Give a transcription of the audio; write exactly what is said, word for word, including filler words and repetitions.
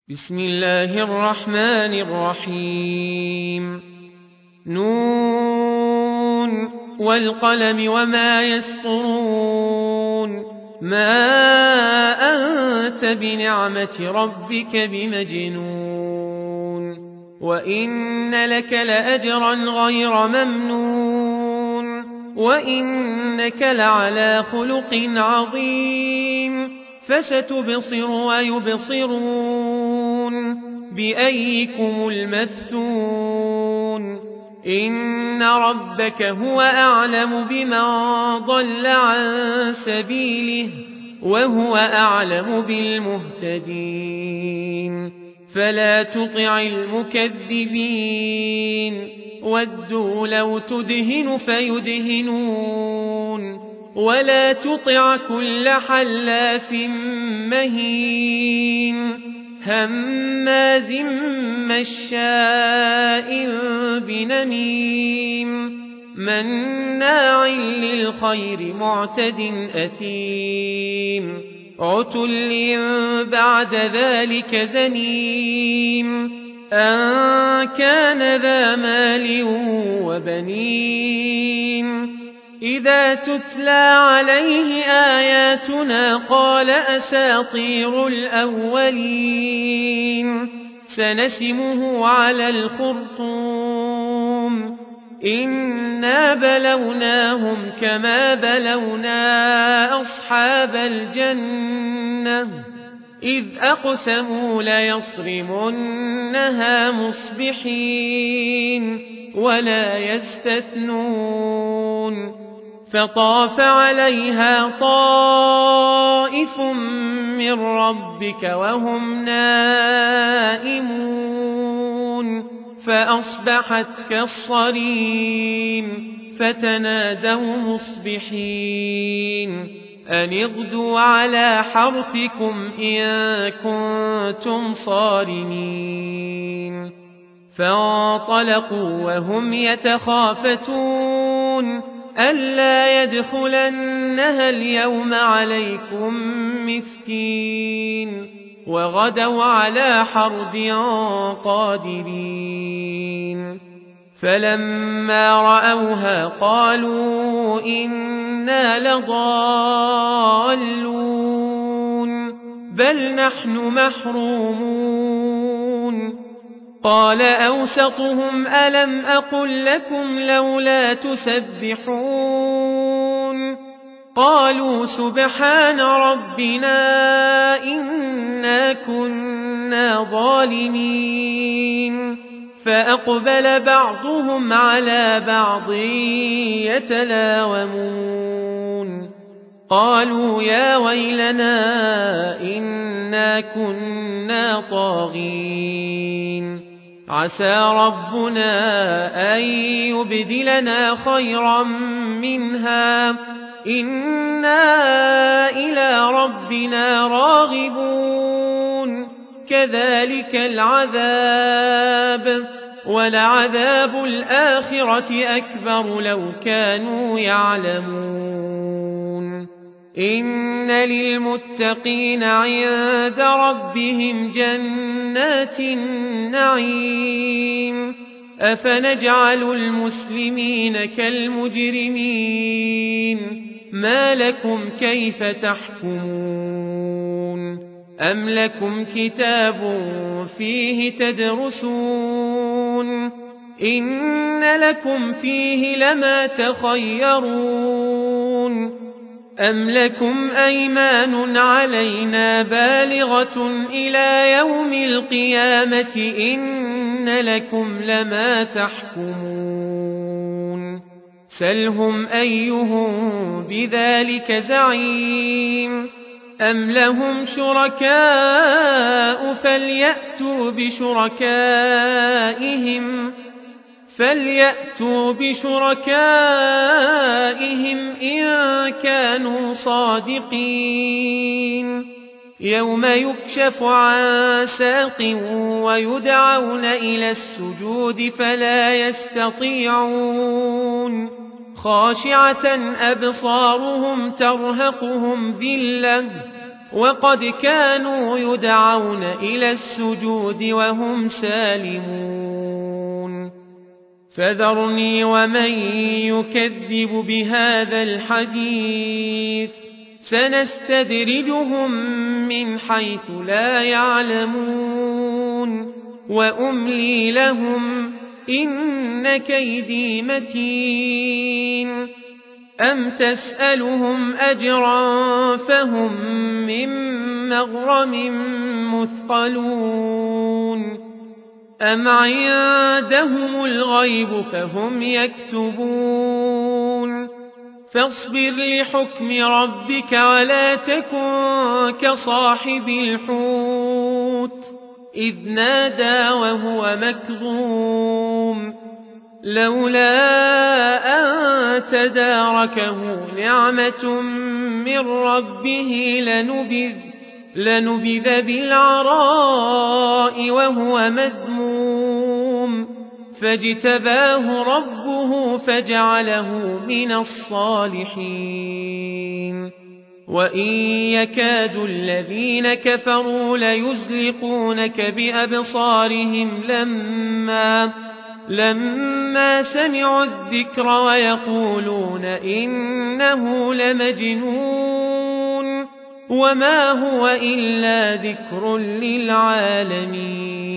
بسم الله الرحمن الرحيم نون والقلم وما يسطرون ما أنت بنعمة ربك بمجنون وإن لك لأجرا غير ممنون وإنك لعلى خلق عظيم فستبصر ويبصرون بأيكم المفتون إن ربك هو أعلم بمن ضل عن سبيله وهو أعلم بالمهتدين فلا تطع المكذبين ودوا لو تدهن فيدهنون ولا تطع كل حلاف مهين هماز مشاء بنميم مناع للخير معتد أثيم عتل بعد ذلك زنيم أن كان ذا مال وبنين إذا تتلى عليه آياتنا قال أساطير الأولين سنسمه على الخرطوم إنا بلوناهم كما بلونا أصحاب الجنة إذ أقسموا ليصرمنها مصبحين ولا يستثنون فطاف عليها طائف من ربك وهم نائمون فأصبحت كالصريم فتنادوا مصبحين أن اغدوا على حرثكم إن كنتم صارمين فانطلقوا وهم يتخافتون ألا يدخلنها اليوم عليكم مسكين وغدوا على حرد قادرين فلما رأوها قالوا إنا لضالون بل نحن محرومون قال أوسطهم ألم أقل لكم لولا تسبحون قالوا سبحان ربنا إنا كنا ظالمين فأقبل بعضهم على بعض يتلاومون قالوا يا ويلنا إنا كنا طاغين عسى ربنا أن يبدلنا خيرا منها إنا إلى ربنا راغبون كذلك العذاب ولعذاب الآخرة أكبر لو كانوا يعلمون إن للمتقين عند ربهم جنات النعيم أفنجعل المسلمين كالمجرمين ما لكم كيف تحكمون أم لكم كتاب فيه تدرسون إن لكم فيه لما تخيرون أم لكم أيمان علينا بالغة إلى يوم القيامة إن لكم لما تحكمون سلهم أيهم بذلك زعيم أم لهم شركاء فليأتوا بشركائهم فليأتوا بشركائهم إن كانوا صادقين يوم يكشف عن ساق ويدعون إلى السجود فلا يستطيعون خاشعة أبصارهم ترهقهم ذلة وقد كانوا يدعون إلى السجود وهم سالمون فذرني ومن يكذب بهذا الحديث سنستدرجهم من حيث لا يعلمون وأملي لهم إن كيدي متين أم تسألهم أجرا فهم من مغرم مثقلون أم عندهم الغيب فهم يكتبون فاصبر لحكم ربك ولا تكن كصاحب الحوت إذ نادى وهو مكظوم لولا أن تداركه نعمة من ربه لنبذ, لنبذ بالعراء وهو مذموم فاجتباه ربه فجعله من الصالحين وإن يكاد الذين كفروا ليزلقونك بأبصارهم لما لما سمعوا الذكر ويقولون إنه لمجنون وما هو إلا ذكر للعالمين